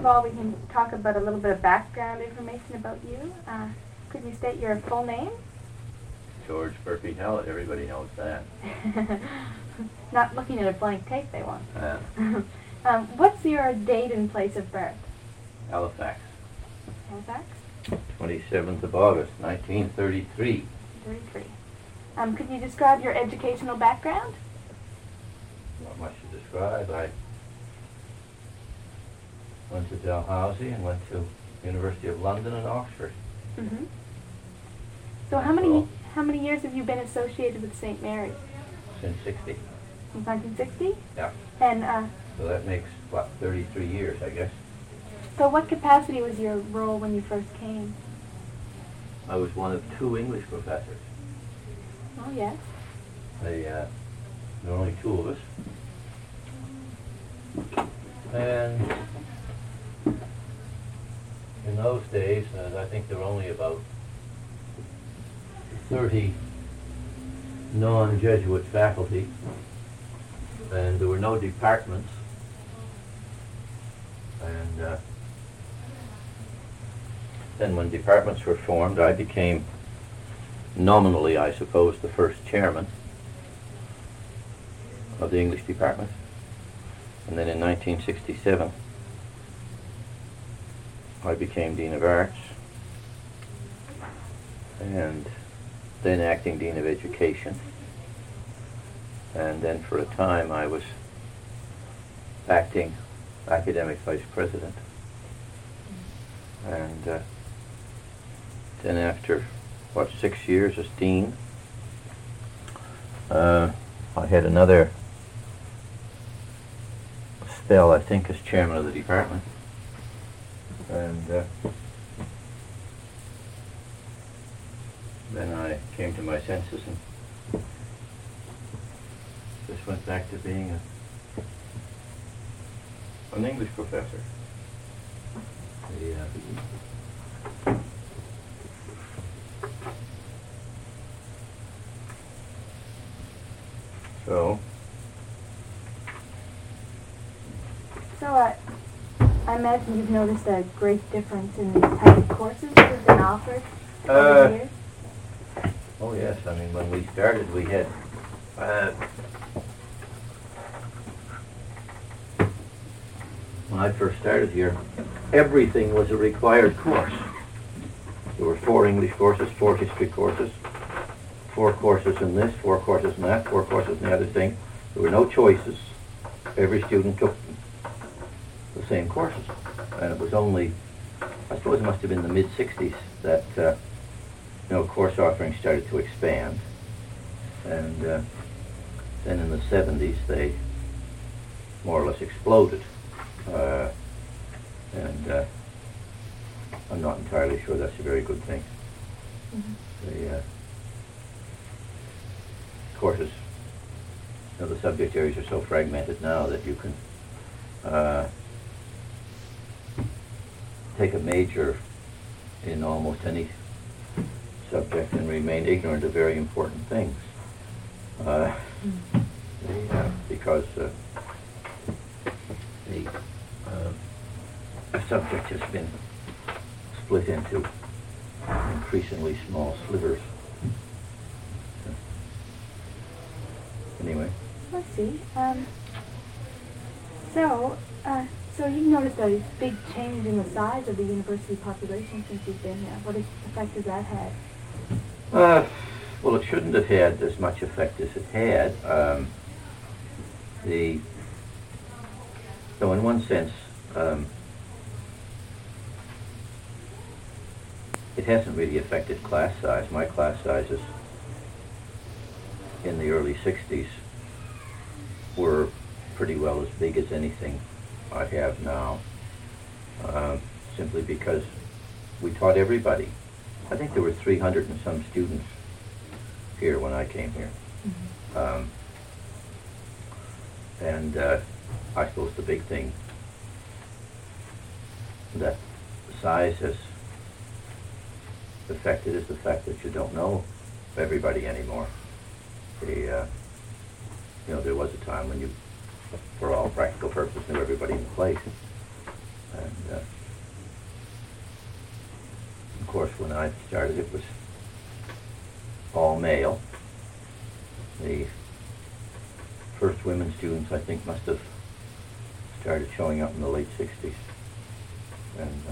of all, we can talk about a little bit of background information about you. Could you state your full name? George Murphy Hallett, everybody knows that. Not looking at a blank tape, they won't. What's your date and place of birth? Halifax. Halifax? 27th of August, 1933. 33. Could you describe your educational background? Not much to describe. I went to Dalhousie and went to University of London and Oxford. Mm-hmm. So how many years have you been associated with St. Mary's? Since 60. Since 1960? Yeah. And So that makes, 33 years, I guess. so what capacity was your role when you first came? I was one of 2 English professors. Oh, yes. There were only 2 of us. And in those days, I think there were only about 30 non-Jesuit faculty, and there were no departments. And then when departments were formed, I became nominally, I suppose, the first chairman of the English department. And then in 1967, I became Dean of Arts, and then acting Dean of Education. And then for a time I was acting academic vice president. And then after, 6 years as dean, I had another spell, I think, as chairman of the department. And then I came to my senses and just went back to being an English professor. So I imagine you've noticed a great difference in the type of courses that have been offered over the years? Oh yes, I mean, when we started we had when I first started here, everything was a required course. There were 4 English courses, 4 history courses, 4 courses in this, 4 courses in that, 4 courses in the other thing. There were no choices. Every student took the same courses. And it was only, I suppose it must have been the mid-60s that course offerings started to expand. And then in the 70s they more or less exploded. And I'm not entirely sure that's a very good thing. Mm-hmm. The courses, the subject areas are so fragmented now that you can take a major in almost any subject and remain ignorant of very important things. Because the subject has been split into increasingly small slivers. Anyway. I see. So you've noticed a big change in the size of the university population since you've been here. What effect has that had? Well, it shouldn't have had as much effect as it had. So in one sense, it hasn't really affected class size. My class sizes in the early 60s were pretty well as big as anything I have now, simply because we taught everybody. I think there were 300 and some students here when I came here. Mm-hmm. And I suppose the big thing that size has affected is the fact that you don't know everybody anymore. There was a time when you, for all practical purposes, knew everybody in the place. And of course, when I started, it was all male. The first women students, I think, must have started showing up in the late 60s. And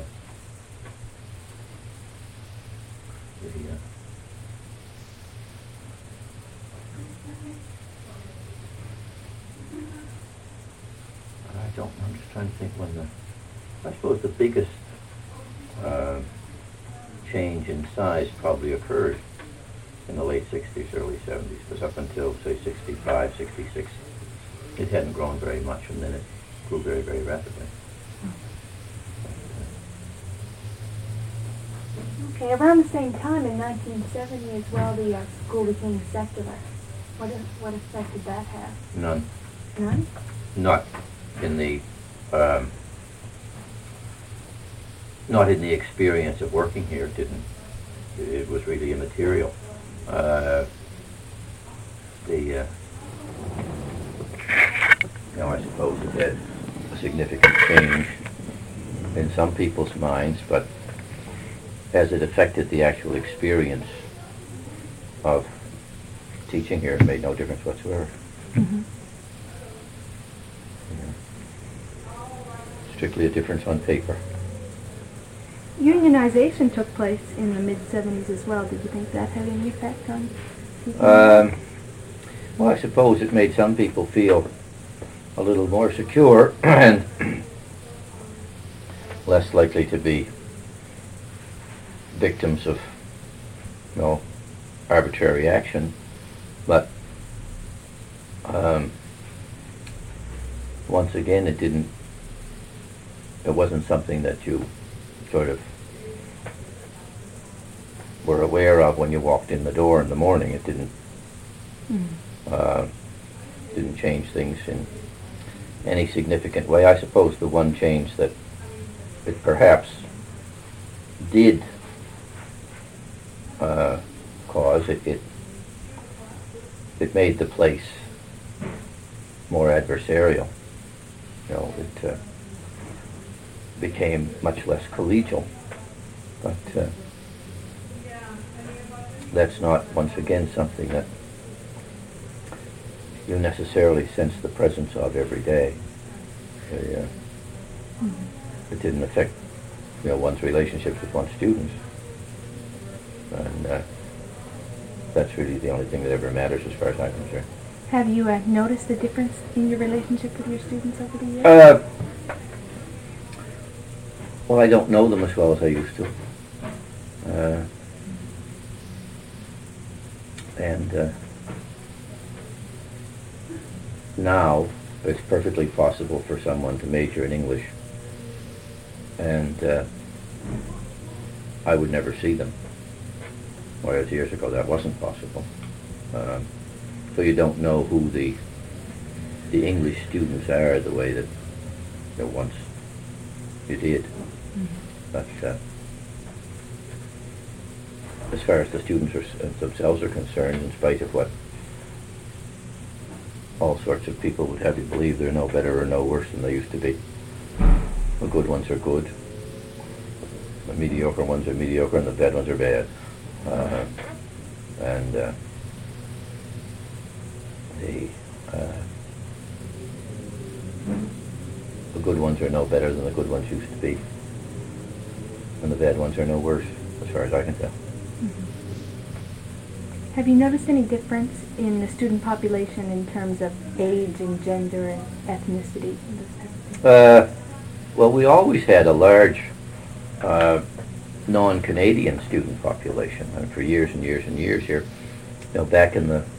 I'm just trying to think when I suppose the biggest change in size probably occurred in the late 60s, early 70s, because up until, say, 65, 66, it hadn't grown very much, and then it grew very, very rapidly. Okay, around the same time in 1970 as well, the school became secular. What effect did that have? None. None? Not in the not in the experience of working here. It didn't. It was really immaterial. I suppose it had a significant change in some people's minds, but as it affected the actual experience of teaching here, it made no difference whatsoever. Mm-hmm. Strictly a difference on paper. Unionization took place in the mid-70s as well. Did you think that had any effect on teaching? Well, I suppose it made some people feel a little more secure and less likely to be victims of, arbitrary action. But once again, it wasn't something that you sort of were aware of when you walked in the door in the morning. It didn't change things in any significant way. I suppose the one change that it perhaps did cause, it made the place more adversarial. It became much less collegial, but that's not, once again, something that you necessarily sense the presence of every day. It didn't affect, one's relationships with one's students, and that's really the only thing that ever matters as far as I'm concerned. Have you noticed a difference in your relationship with your students over the years? Well, I don't know them as well as I used to. And now it's perfectly possible for someone to major in English, and I would never see them. Whereas years ago that wasn't possible. So you don't know who the English students are the way that once you did. But as far as the students themselves are concerned, in spite of what all sorts of people would have you believe, they're no better or no worse than they used to be. The good ones are good, the mediocre ones are mediocre, and the bad ones are bad. And the good ones are no better than the good ones used to be, and the bad ones are no worse, as far as I can tell. Have you noticed any difference in the student population in terms of age and gender and ethnicity and those types of things? Well, we always had a large non-Canadian student population, and for years and years and years here, back in the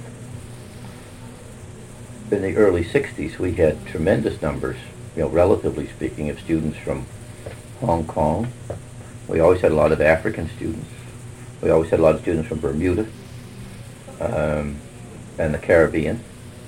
early 60s, we had tremendous numbers, relatively speaking, of students from Hong Kong. We always had a lot of African students. We always had a lot of students from Bermuda and the Caribbean.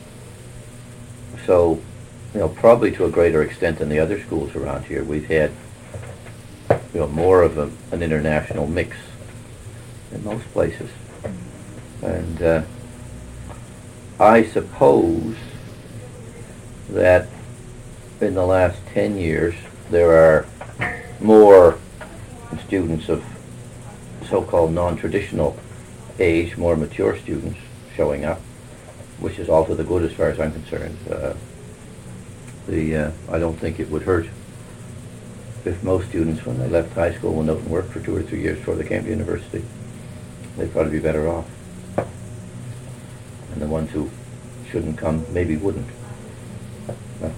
So, probably to a greater extent than the other schools around here, we've had, more of an international mix in most places. And I suppose that in the last 10 years, there are more students of so-called non-traditional age, more mature students showing up, which is all to the good as far as I'm concerned. I don't think it would hurt if most students, when they left high school, went out and worked for 2 or 3 years before they came to university. They'd probably be better off. And the ones who shouldn't come maybe wouldn't. But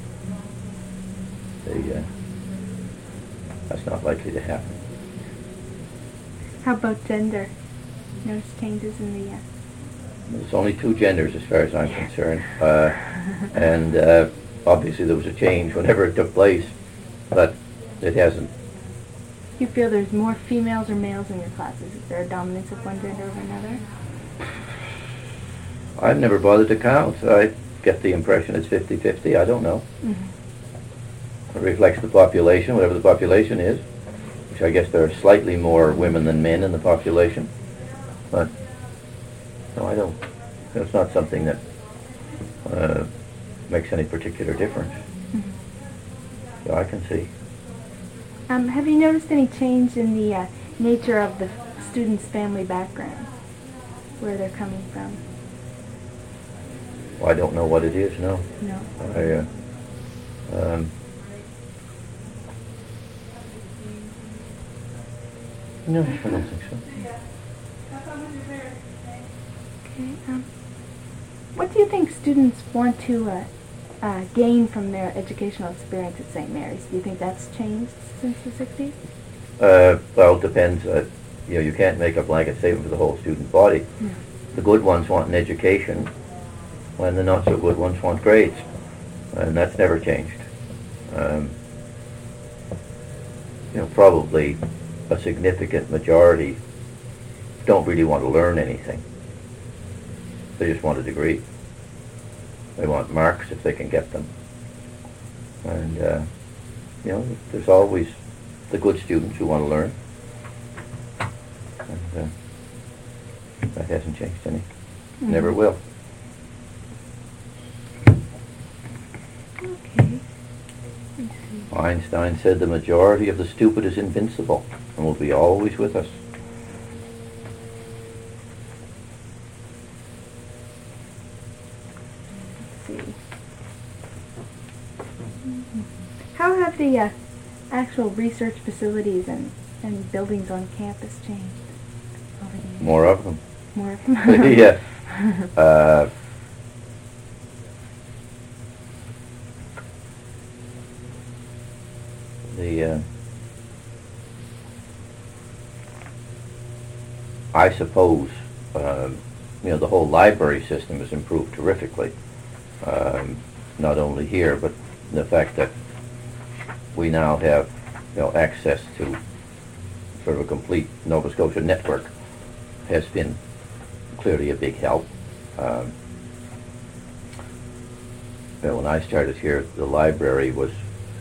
that's not likely to happen. How about gender? Notice changes in the... There's only 2 genders as far as I'm concerned. And obviously there was a change whenever it took place, but it hasn't. Do you feel there's more females or males in your classes? Is there a dominance of one gender over another? I've never bothered to count. I get the impression it's 50-50. I don't know. Mm-hmm. It reflects the population, whatever the population is, which I guess there are slightly more women than men in the population. But no, I don't. It's not something that makes any particular difference. Mm-hmm. So I can see. Have you noticed any change in the nature of the students' family backgrounds, where they're coming from? Well, I don't know what it is, no. No. No, I don't think so. Okay. What do you think students want to gain from their educational experience at St. Mary's? Do you think that's changed since the 60s? Well, it depends. You can't make a blanket statement for the whole student body. No. The good ones want an education, when the not so good ones want grades, and that's never changed. Probably a significant majority don't really want to learn anything. They just want a degree. They want marks if they can get them. And, there's always the good students who want to learn. And that hasn't changed any. Mm-hmm. Never will. Okay. Let's see. Einstein said the majority of the stupid is invincible and will be always with us. Let's see. How have the actual research facilities and buildings on campus changed over the years? More of them. More of them? Yeah. I suppose, the whole library system has improved terrifically. Not only here, but the fact that we now have, access to sort of a complete Nova Scotia network has been clearly a big help. When I started here, the library was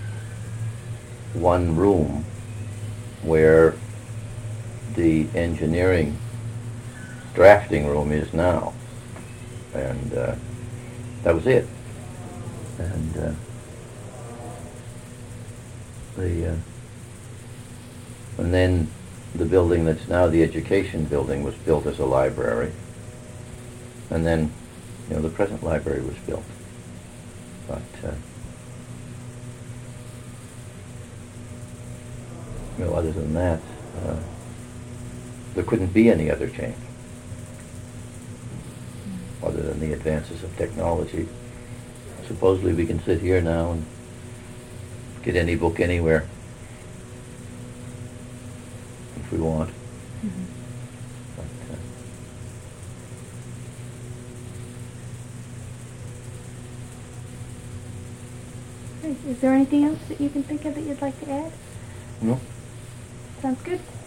one room where the engineering drafting room is now, and that was it. And and then the building that's now the education building was built as a library, and then the present library was built. But other than that, there couldn't be any other change other than the advances of technology. Supposedly we can sit here now and get any book anywhere if we want. Mm-hmm. But, Is there anything else that you can think of that you'd like to add? no. Sounds good.